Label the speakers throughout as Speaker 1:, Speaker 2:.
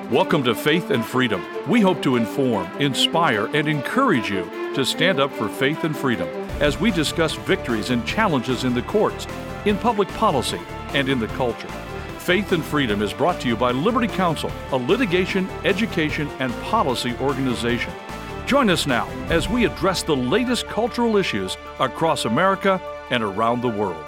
Speaker 1: Welcome to Faith and Freedom. We hope to inform, inspire, and encourage you to stand up for faith and freedom as we discuss victories and challenges in the courts, in public policy, and in the culture. Faith and Freedom is brought to you by Liberty Counsel, a litigation, education, and policy organization. Join us now as we address the latest cultural issues across America and around the world.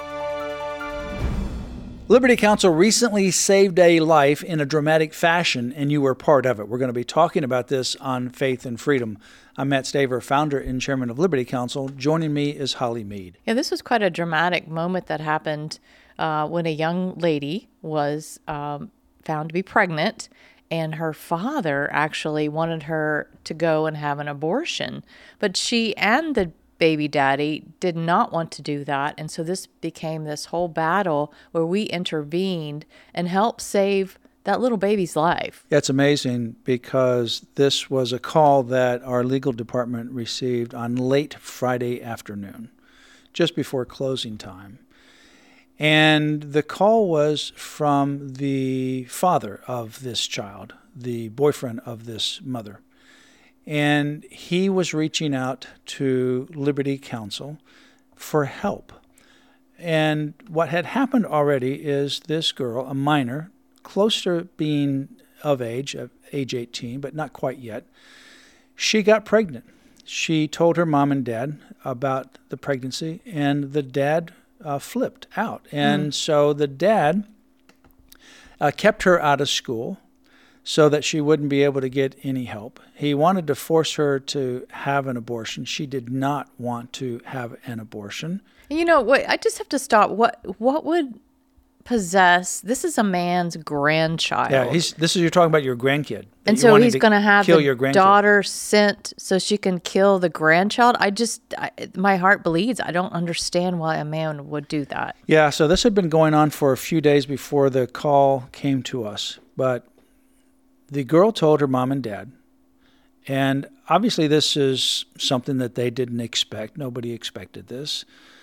Speaker 2: Liberty Counsel recently saved a life in a dramatic fashion, and you were part of it. We're going to be talking about this on Faith and Freedom. I'm Matt Staver, founder and chairman of Liberty Counsel. Joining me is Holly Mead.
Speaker 3: Yeah, this was quite a dramatic moment that happened when a young lady was found to be pregnant, and her father actually wanted her to go and have an abortion. But she and the baby daddy did not want to do that. And so this became this whole battle where we intervened and helped save that little baby's life.
Speaker 2: It's amazing because this was a call that our legal department received on late Friday afternoon, just before closing time. And the call was from the father of this child, the boyfriend of this mother. And he was reaching out to Liberty Counsel for help. And what had happened already is this girl, a minor, close to being of age 18, but not quite yet, she got pregnant. She told her mom and dad about the pregnancy, and the dad flipped out. And so the dad kept her out of school so that she wouldn't be able to get any help. He wanted to force her to have an abortion. She did not want to have an abortion.
Speaker 3: You know what? I just have to stop. What would possess? This is a man's grandchild.
Speaker 2: Yeah, you're talking about your grandkid.
Speaker 3: And so he's going to have the daughter sent so she can kill the grandchild. My heart bleeds. I don't understand why a man would do that.
Speaker 2: Yeah, so this had been going on for a few days before the call came to us, but the girl told her mom and dad, and obviously this is something that they didn't expect. Nobody expected this.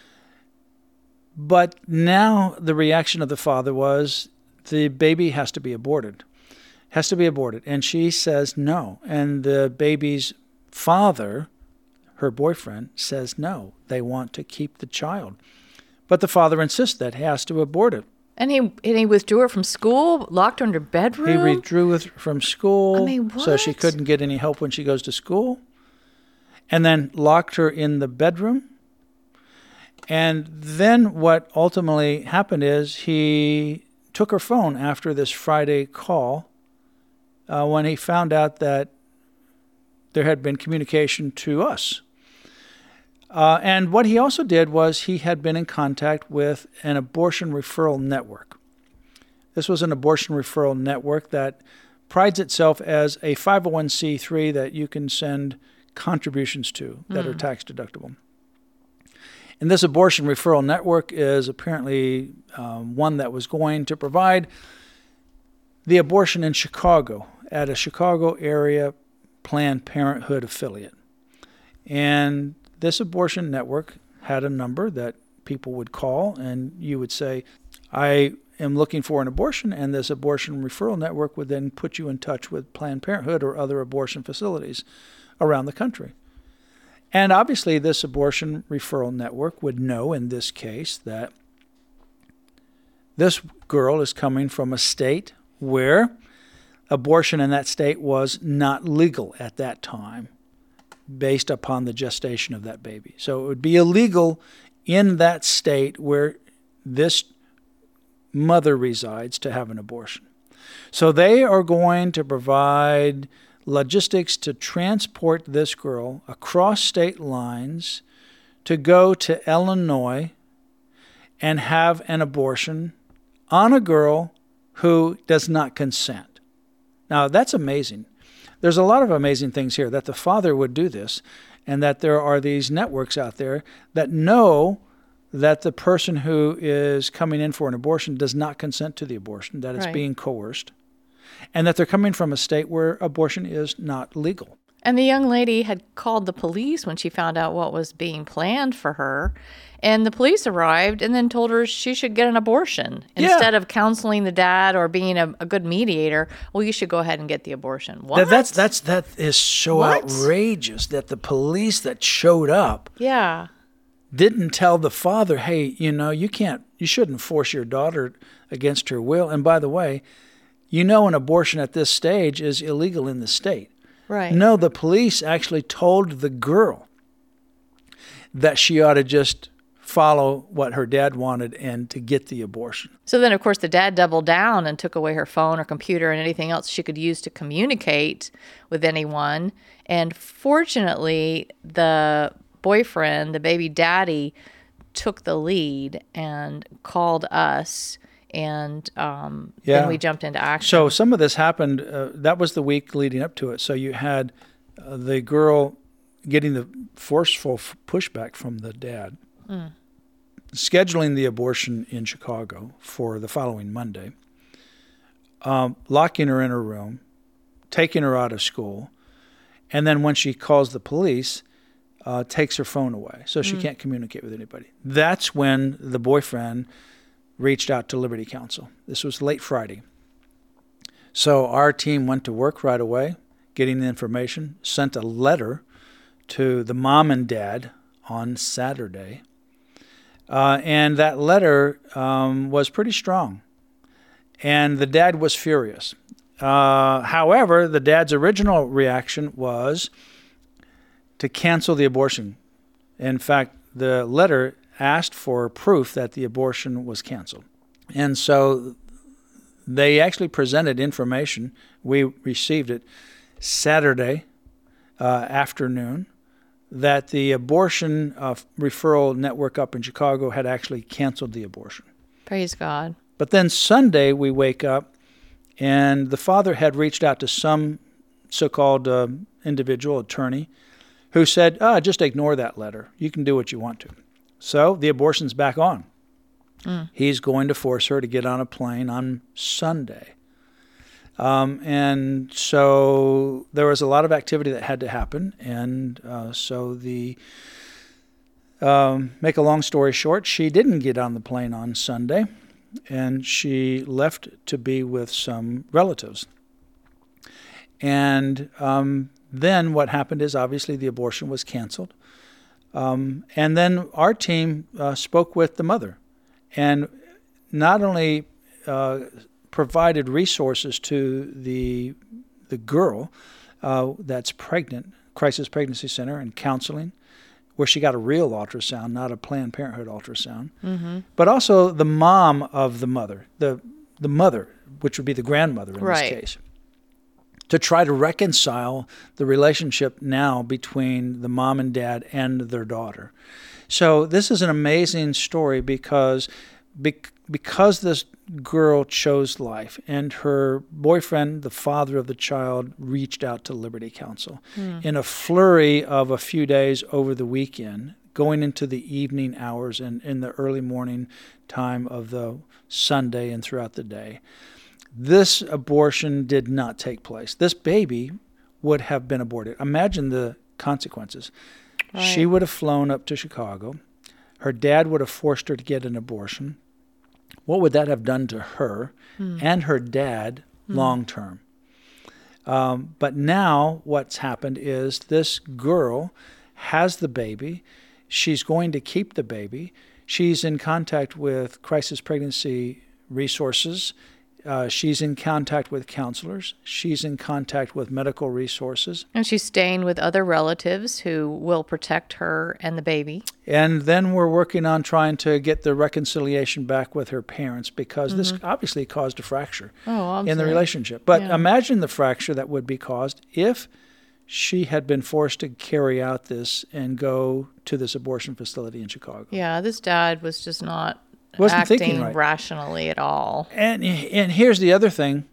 Speaker 2: But now the reaction of the father was the baby has to be aborted. And she says no. And the baby's father, her boyfriend, says no. They want to keep the child. But the father insists that he has to abort it.
Speaker 3: And he withdrew her from school, locked her in her bedroom?
Speaker 2: He withdrew her from school
Speaker 3: what?
Speaker 2: So she couldn't get any help when she goes to school. And then locked her in the bedroom. And then what ultimately happened is he took her phone after this Friday call when he found out that there had been communication to us. And what he also did was he had been in contact with an abortion referral network. This was an abortion referral network that prides itself as a 501c3 that you can send contributions to that are tax deductible. And this abortion referral network is apparently one that was going to provide the abortion in Chicago at a Chicago area Planned Parenthood affiliate. And this abortion network had a number that people would call, and you would say, I am looking for an abortion, and this abortion referral network would then put you in touch with Planned Parenthood or other abortion facilities around the country. And obviously this abortion referral network would know in this case that this girl is coming from a state where abortion in that state was not legal at that time, based upon the gestation of that baby. So it would be illegal in that state where this mother resides to have an abortion. So they are going to provide logistics to transport this girl across state lines to go to Illinois and have an abortion on a girl who does not consent. Now, that's amazing. There's a lot of amazing things here, that the father would do this, and that there are these networks out there that know that the person who is coming in for an abortion does not consent to the abortion, that it's being coerced, and that they're coming from a state where abortion is not legal.
Speaker 3: And the young lady had called the police when she found out what was being planned for her. And the police arrived and then told her she should get an abortion. Instead of counseling the dad or being a good mediator, well, you should go ahead and get the abortion. What?
Speaker 2: That is so outrageous that the police that showed up didn't tell the father, hey, you shouldn't force your daughter against her will. And by the way, an abortion at this stage is illegal in the state.
Speaker 3: Right.
Speaker 2: No, the police actually told the girl that she ought to just follow what her dad wanted and to get the abortion.
Speaker 3: So then, of course, the dad doubled down and took away her phone or computer and anything else she could use to communicate with anyone. And fortunately, the boyfriend, the baby daddy, took the lead and called us. And then we jumped into action.
Speaker 2: So some of this happened, that was the week leading up to it. So you had the girl getting the forceful pushback from the dad, scheduling the abortion in Chicago for the following Monday, locking her in her room, taking her out of school, and then when she calls the police, takes her phone away so she can't communicate with anybody. That's when the boyfriend reached out to Liberty Counsel. This was late Friday. So our team went to work right away, getting the information, sent a letter to the mom and dad on Saturday. And that letter was pretty strong. And the dad was furious. However, the dad's original reaction was to cancel the abortion. In fact, the letter asked for proof that the abortion was canceled. And so they actually presented information. We received it Saturday afternoon that the abortion referral network up in Chicago had actually canceled the abortion.
Speaker 3: Praise God.
Speaker 2: But then Sunday we wake up and the father had reached out to some so-called individual attorney who said, just ignore that letter. You can do what you want to. So the abortion's back on. He's going to force her to get on a plane on Sunday. And so there was a lot of activity that had to happen. And so make a long story short, she didn't get on the plane on Sunday, and she left to be with some relatives. And then what happened is obviously the abortion was canceled. And then our team spoke with the mother and not only provided resources to the girl that's pregnant, Crisis Pregnancy Center, and counseling, where she got a real ultrasound, not a Planned Parenthood ultrasound, but also the mom of the mother, the mother, which would be the grandmother in this case, to try to reconcile the relationship now between the mom and dad and their daughter. So this is an amazing story because this girl chose life and her boyfriend, the father of the child, reached out to Liberty Counsel in a flurry of a few days over the weekend, going into the evening hours and in the early morning time of the Sunday and throughout the day. This abortion did not take place. This baby would have been aborted. Imagine the consequences. Right. She would have flown up to Chicago. Her dad would have forced her to get an abortion. What would that have done to her and her dad long term? But now what's happened is this girl has the baby. She's going to keep the baby. She's in contact with Crisis Pregnancy Resources. She's in contact with counselors. She's in contact with medical resources. And
Speaker 3: she's staying with other relatives who will protect her and the baby.
Speaker 2: And then we're working on trying to get the reconciliation back with her parents because this obviously caused a fracture in the relationship. But imagine the fracture that would be caused if she had been forced to carry out this and go to this abortion facility in Chicago.
Speaker 3: Yeah, this dad was just not
Speaker 2: wasn't
Speaker 3: acting
Speaker 2: thinking right.
Speaker 3: rationally at all.
Speaker 2: And here's the other thing.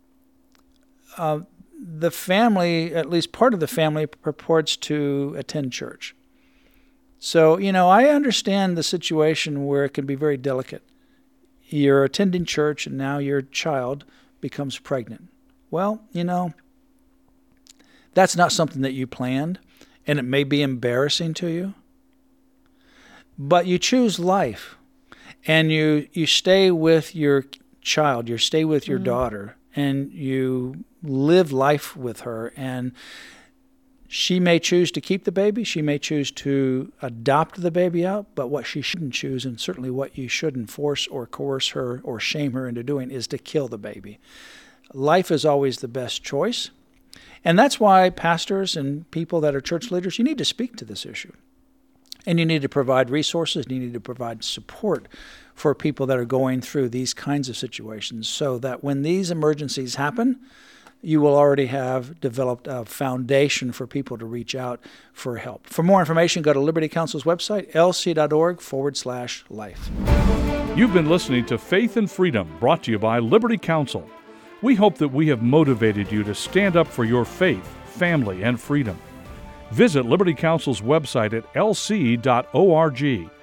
Speaker 2: The family, at least part of the family, purports to attend church. So, I understand the situation where it can be very delicate. You're attending church and now your child becomes pregnant. Well, That's not something that you planned, and it may be embarrassing to you. But you choose life, and you stay with your child, you stay with your daughter, and you live life with her. And she may choose to keep the baby, she may choose to adopt the baby out, but what she shouldn't choose, and certainly what you shouldn't force or coerce her or shame her into doing, is to kill the baby. Life is always the best choice. And that's why pastors and people that are church leaders, you need to speak to this issue. And you need to provide resources, and you need to provide support for people that are going through these kinds of situations, so that when these emergencies happen, you will already have developed a foundation for people to reach out for help. For more information, go to Liberty Counsel's website, lc.org/life.
Speaker 1: You've been listening to Faith and Freedom, brought to you by Liberty Counsel. We hope that we have motivated you to stand up for your faith, family, and freedom. Visit Liberty Counsel's website at lc.org